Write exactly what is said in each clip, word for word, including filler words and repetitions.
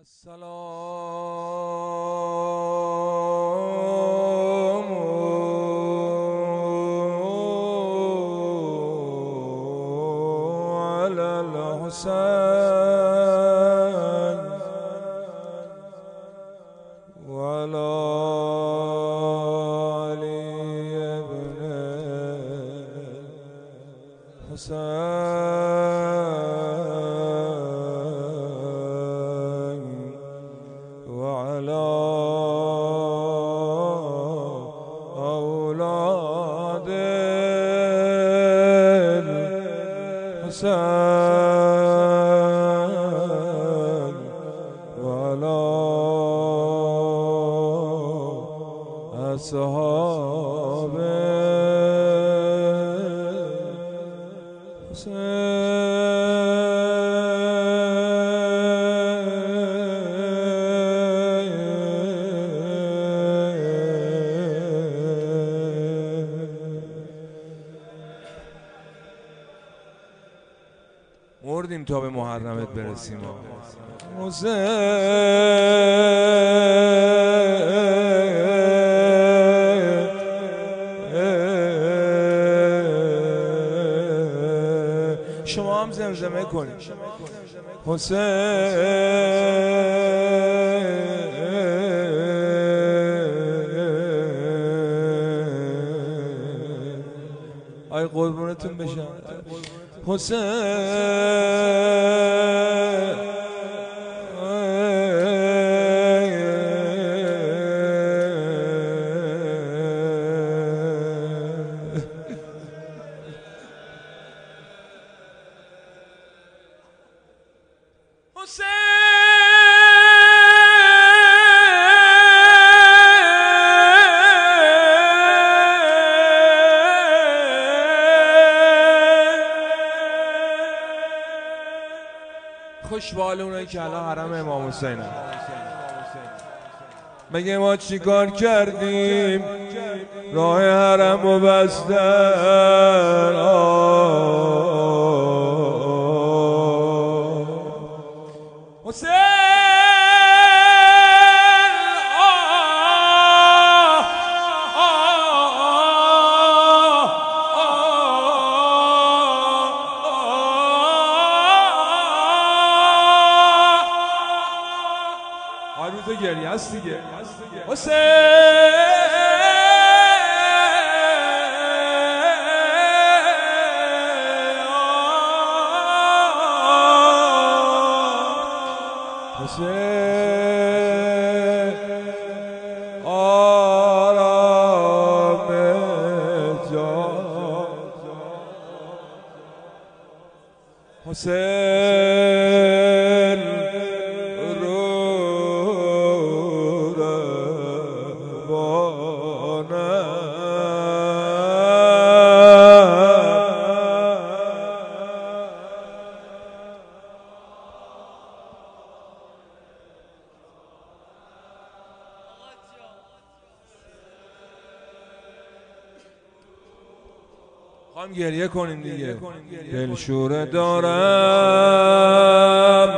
السلام على الحسين وعلى علي بن الحسين وعلى أولاد الحسين وعلى أصحاب مردیم تا به محرمت برسیم. شما هم زمزمه کنید. حسین آی قربونتون بشم. حسین خوشبال اونایی که الان حرم امام حسین هم. مگه ما چی کار کردیم راه حرم رو بستن؟ حسین روز گریه است دیگه. حسین حسین آرام جان حسین خواهم گریه کنیم دیگه. دلشوره دارم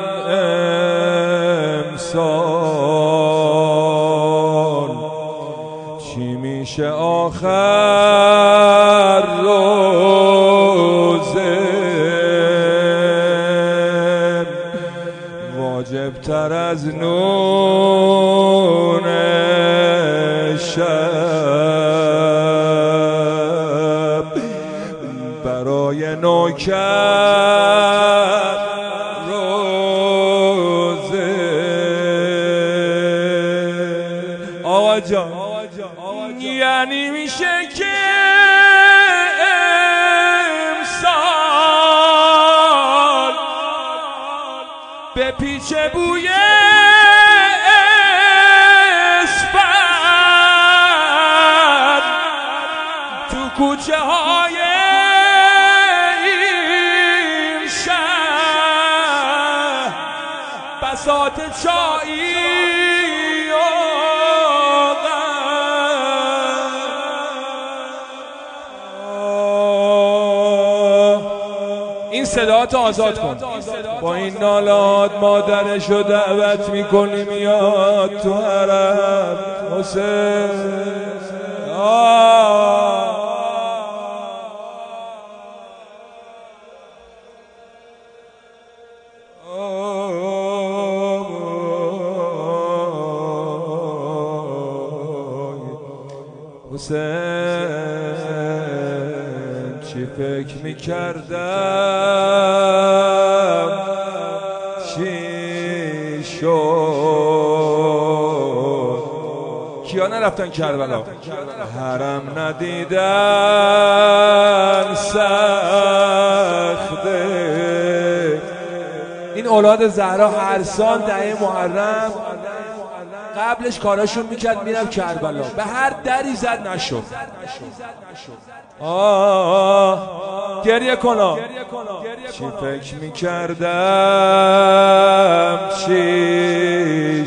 امسال، چی میشه آخر روزه؟ واجب تر از نون شب برای نوکر روزه. آقا جان یعنی میشه که امسال به پیچ بوی اسفند تو کوچه های این شهر بساط چایی این صدات آزاد کن. با این نالات مادرشو دعوت میکنی میاد تو حرم. حسین حسین چی فکر میکردم چی شد. کیا نرفتن کربلا؟ حرم ندیدن سخته. این اولاد زهرا هر سال دهه محرم قبلش کاراشون میکرد میرم کربلا، به هر دری زد نشد. آه گریه کنا چی فکر میکردم چی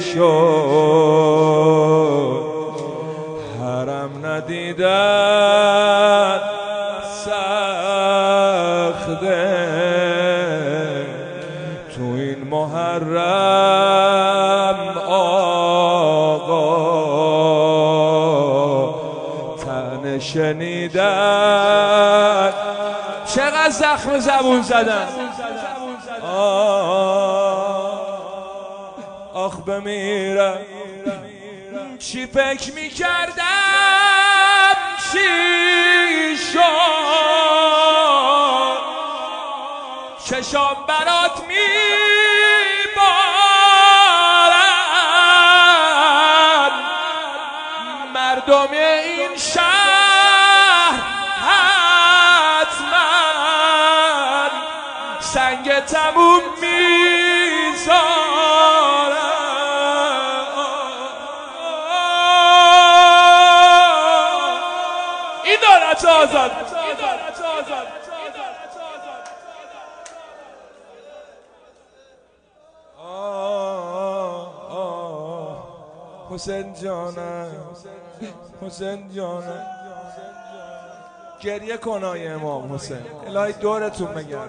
شد. حرم ندیدن سخته تو این محرم. شنیدن چقدر زخم زبون زدن. آخ بمیرم چی فکر میکردم چی شد. چشام برات میبارم مردم این شهر سنگ تموم میذارم. این دارت آزاد حسین جانم حسین جانم گریه کنای امام حسین الهی دورتون بگرد.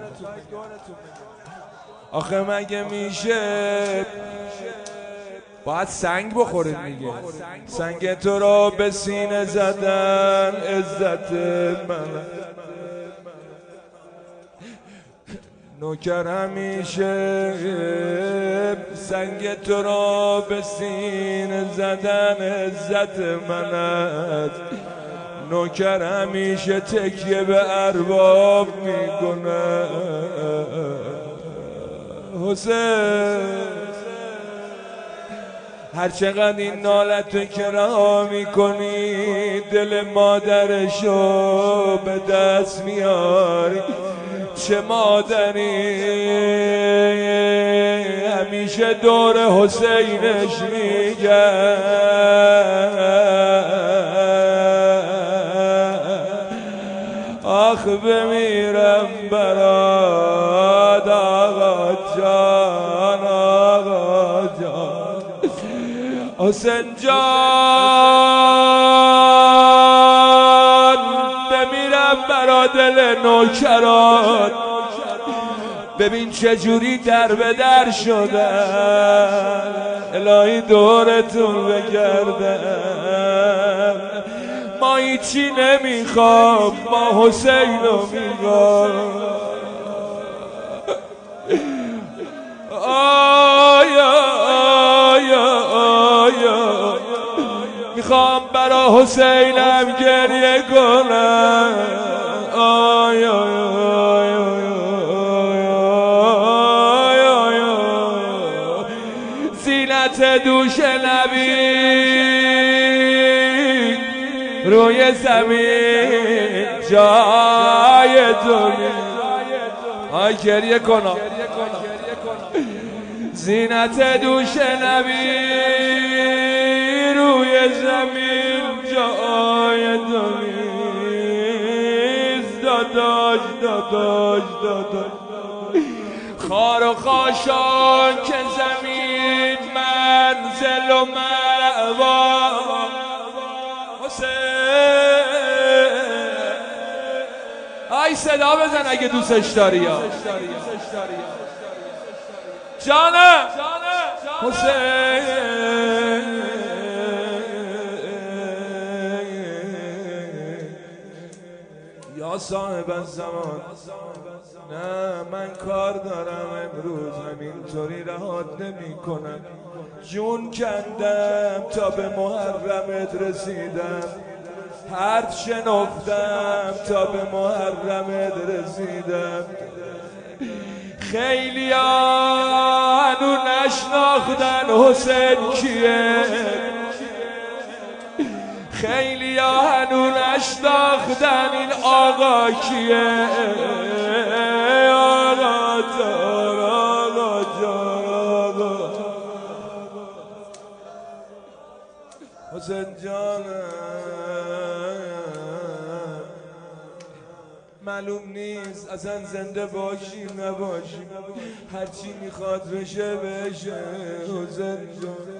آخه مگه میشه باید سنگ بخوریم دیگه. سنگ تو را به سینه زدن عزت من. نوکر همیشه سنگ تو را به سینه زدن عزت من است. نوکر همیشه تکیه به ارباب میکنه. حسین هر چقدر این نالت که رها میکنی دل مادرشو به دست میاری. چه مادری همیشه دور حسینش میگن. آخ بمیرم برات آقا جان آقا جان. حسین جان بمیرم برا دل نوکرات. ببین چجوری در به در شدن. الهی دورتون بگردم. ما هیچی نمیخوام ما حسین رو میخوام. آیا آیا آیا میخوام برا حسینم گریه کنم. آیا آیا زینت دوش نبی روی زمین جای دنیا. آی گریه کنا زینت دوش نبی روی زمین جای دنیست. داداش داداش داداش خار و خاشان که زمین منزل و مأوا. حسین آی صدا بزن اگه دوستش داری یا جانم حسین یا صاحب الزمان نه من کار دارم امروز همینطوری رهات نمی کنم جون کندم تا به محرمت رسیدم هرد شنفتم تا به محرمت رسیدم خیلی هنو نشناختن حسین کیه خیلی هنو نشناختن این آقا کیه آقا جان آقا جان آقا حسین جانم معلوم نیست اصلا زنده باشی نباشی هرچی میخواد بشه بشه حسین جان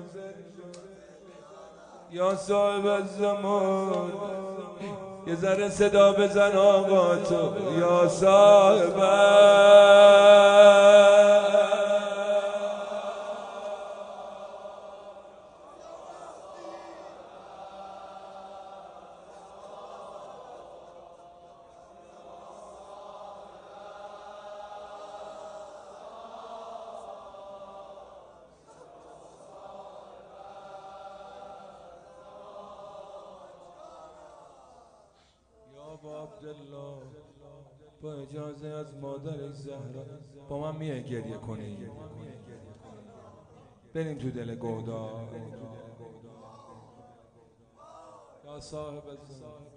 یا صاحب الزمان یه ذره صدا بزن آقا تو یا صاحب با عبدالله با اجازه از مادر زهرا با من میه گریه کنی بریم تو دل گودا یا صاحب الزمان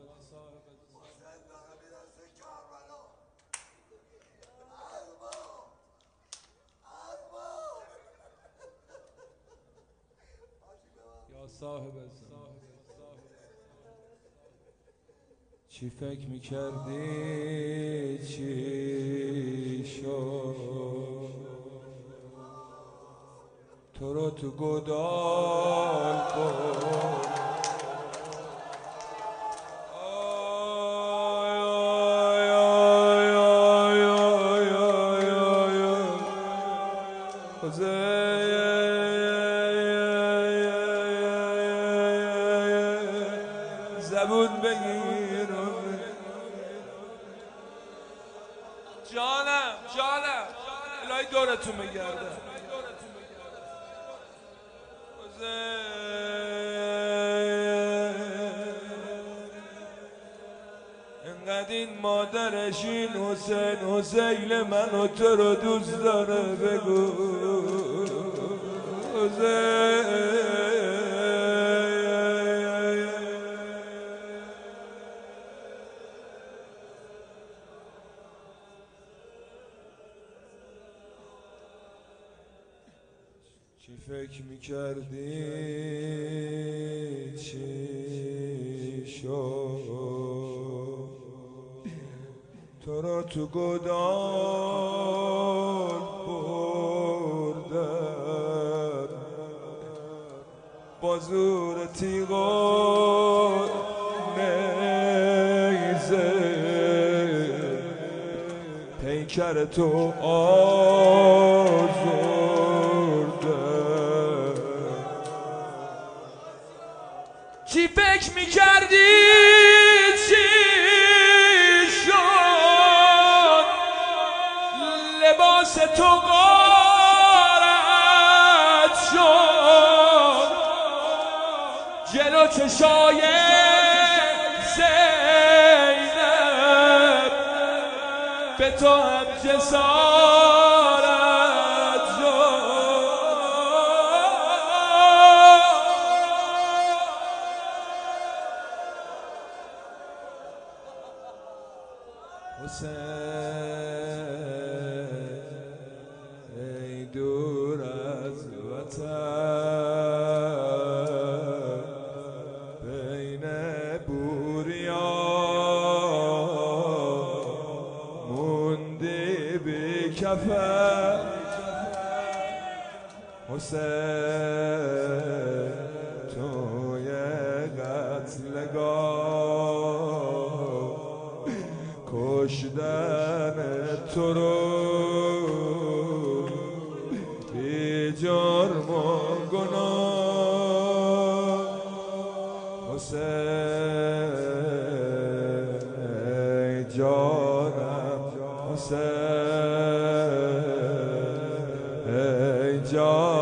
یا صاحب الزمان چی فکر میکردی چی شد تو رو تو گودال بود زبون بگیر جانم جانم الهی دورتون بگرده انقدر این مادرشین حسین حسین منو تو رو دوست داره بگو حسین چی فکر میکردی چی شد تو را تو گودال بردن با زور تیغ و نیزه پیکر تو آزرده چی فکر میکردی چی شد لباس تو غارت شد جلو چشای زینب به تو هم جسارت شد حسین ای دور از وطن بین بوریا موندی بی کفن حسین توی قتلگاه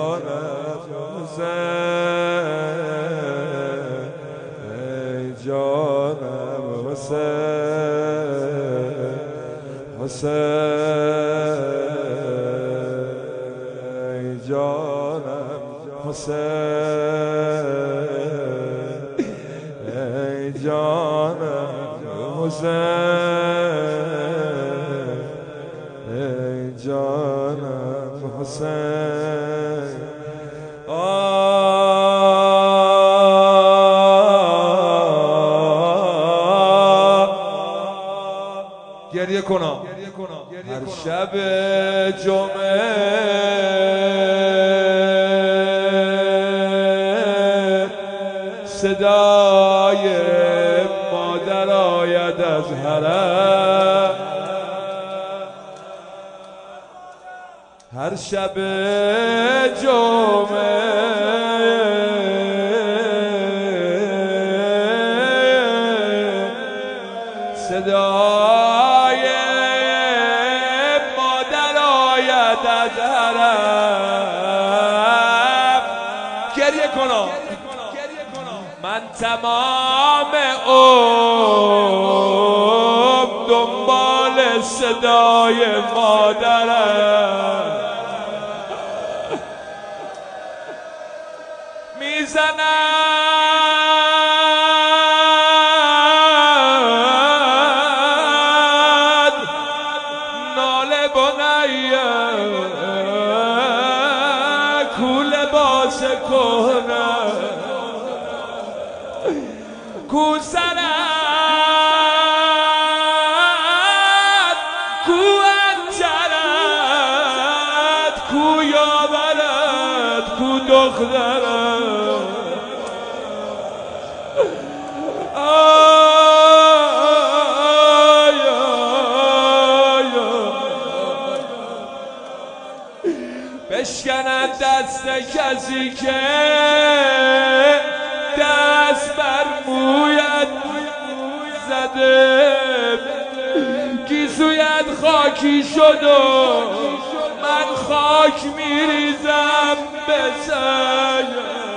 جانم حسین ای جانم حسین حسین ای جانم حسین ای جانم حسین ای جانم حسین گریه کنم هر شب جمعه صدای مادر آید از حرم هر شب جمعه صدای مادر آید از حرم گریه کنم من تمام عمر دنبال صدای مادرم میزند ناله بنیه کو لباس کهنه کو سرد کو انجرد کو یاورد کو دخترد آی آی بشکند دست کسی که دست بر مویت زده گیسویت خاکی شد و من خاک میریزم به سر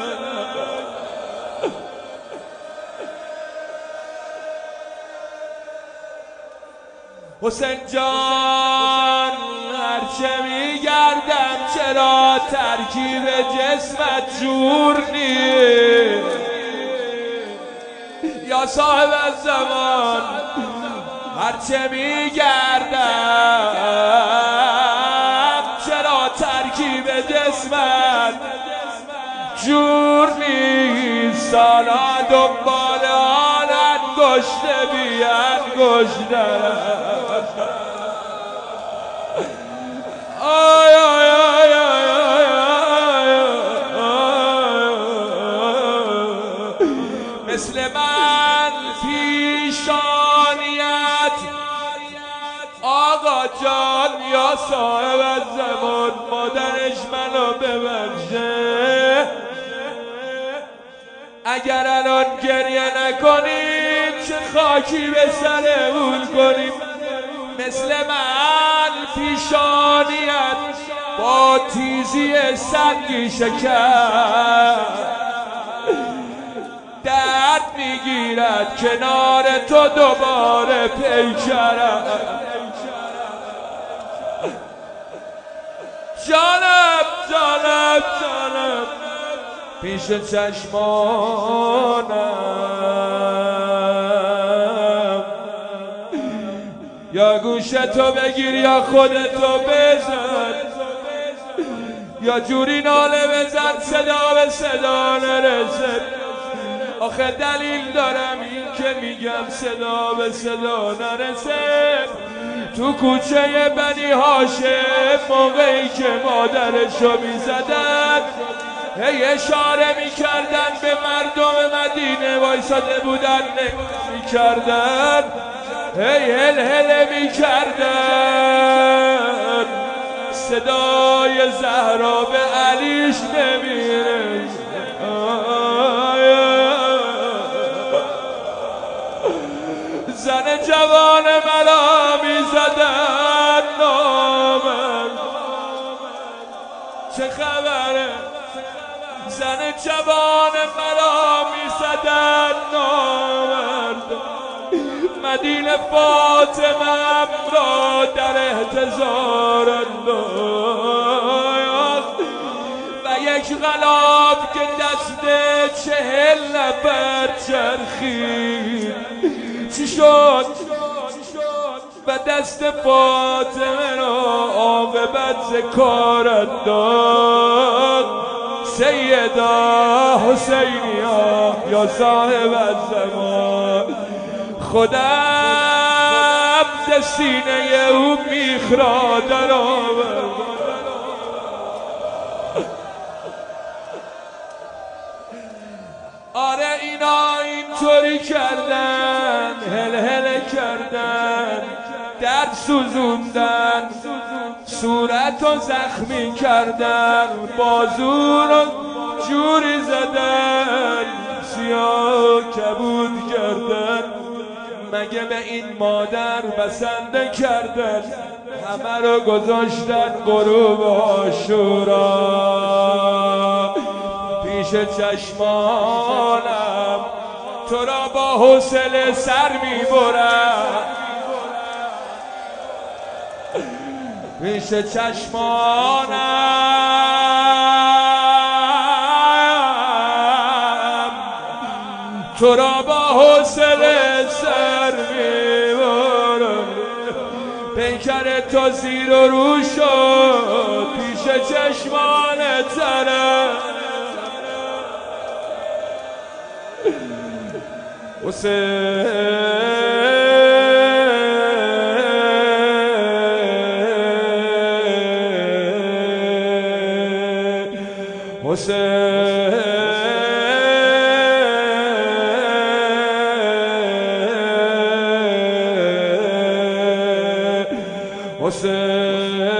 حسین جان هرچه میگردم چرا ترکیب جسمت جور نیست یا صاحب الزمان هرچه میگردم چرا ترکیب جسمت جور نیست سالا دنبال آن انگشت بی انگشترم آی آی آی مثل من پیشانیت آقا جان یا صاحب الزمان مادرش منو ببخشه اگر الان گریه نکنیم چه خاکی به سر اون کنیم مثل من پیشانیت با تیزی سنگی شکر درد میگیرد کنار تو دوباره پیکرم جانم جانم جانم پیش چشمانم یا گوشتو بگیر یا خودتو بزن یا جوری ناله بزن صدا به صدا نرسه آخه دلیل دارم این که میگم صدا به صدا نرسه تو کوچه بنی هاشم موقعی که مادرشو میزدن هی اشاره میکردن به مردم مدینه وایساده بودن میکردن هی هل هل میکردن صدای زهرا به علیش نمیره زن جوان مرا میزدن نامم چه خبره جوان مرا میزدن نامرد، مدینه فاطمه را در احتضار انداخت و یک غلاف که دست چهل نفر چرخید چی شد و دست فاطمه را عاقبت ز کار انداخت. سیدا حسینیا یا صاحب الزمان، خودم ز سینه او میخ را در آورد. آره اینا اینطوری کردن، هل هل کردن، درد سوزوندن، صورت رو زخمی کردن، بازو رو جوری زدن، سیاه کبود کردن. مگه به این مادر بسنده کردن؟ همه رو گذاشتن غروب عاشورا. پیش چشمانم تو را با حوصله سر میبرم، پیش چشمانم تو را با حوصله سر میبرم. پیکر تو زیر و رو شد پیش چشمان ترم. حسین حسین حسین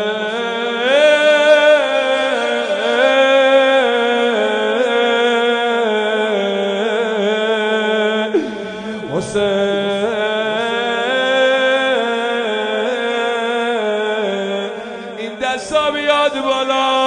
این دستا بیاد بالا.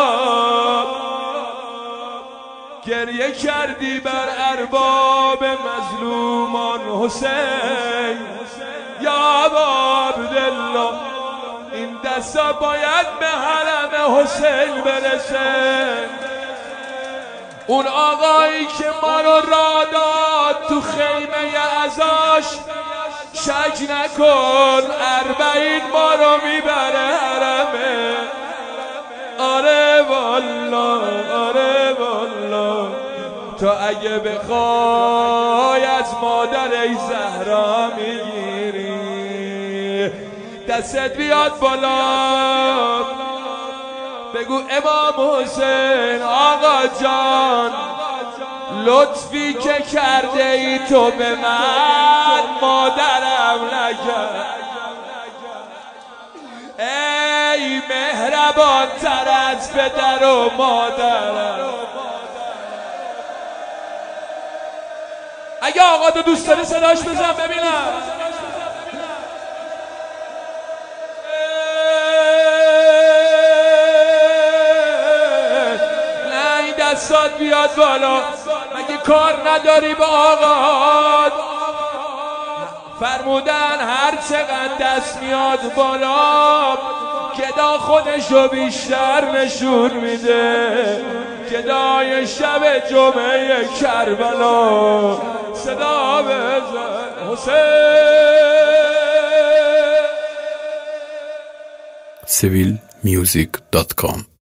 گریه کردی بر ارباب مظلومان حسین یا ابا عبدالله. این دستا باید به حرم حسین برسه. اون آقایی که ما رو را داد تو خیمه ازاش، شک نکن اربعین ما رو میبره حرمه. آره والا آره والا، تو اگه بخوای از مادر ای زهرا میگیری، دستت بیاد بالا بگو امام حسین آقا جان لطفی که کرده ای تو به من مادرم نکرد. ای مهربان تر از پدر و مادرم. اگه آقا تو دوست داری صداش بزن ببینم. نه این دستات بیاد بالا. مگه کار نداری با آقا؟ فرمودن هر چقدر دست میاد بالا گدا خودشو بیشتر نشون میده. گدای شب جمعه کربلا صدا بزن حسین. سیویل میوزیک دات کام